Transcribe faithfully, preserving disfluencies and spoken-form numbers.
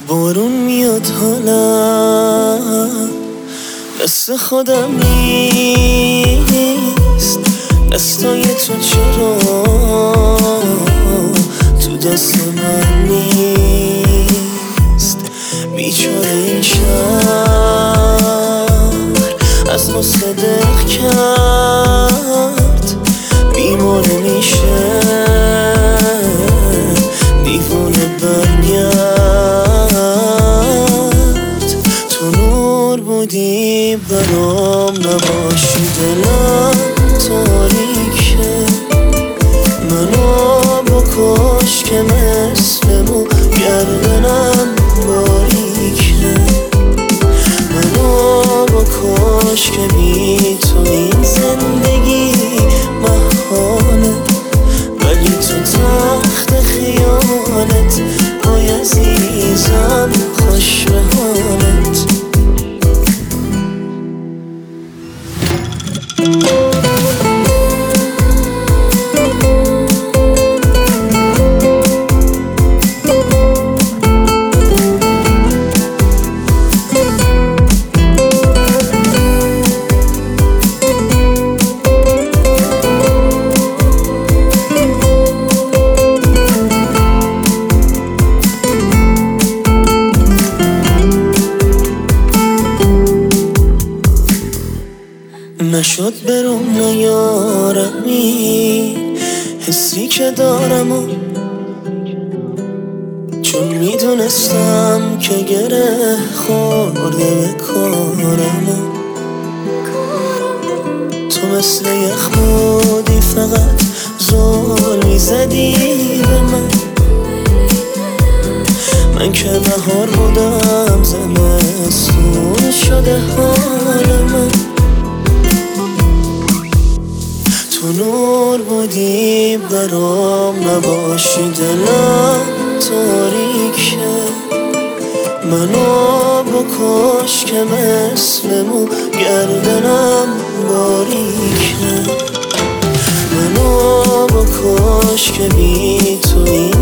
بارون میاد حالم دست خودم نیست، دستای تو چرا تو دست من نیست. بیچاره این شهر از ما صدق کرد، بیمانه میشه دیوونه برگرد. تو نور بودی برام، نباشی دلم تاریکه. منو بکش که مثل مو گردنم باریکه. منو بکش که بی تو این زندگی محاله، ولی تو تخت خیالت وای عزیزم خوش به حالت. نشد برام نیارم این حسی که دارم و چون میدونستم که گره خورده به کارم. تو مثل یخ بودی، فقط زل میزدی به من. من که بهار بودم، زمستون شده حال من. تو نور بودی برام، نباشی دلم تاریکه. منو بکش که مثل مو گردنم باریکه. منو بکش که بی تو این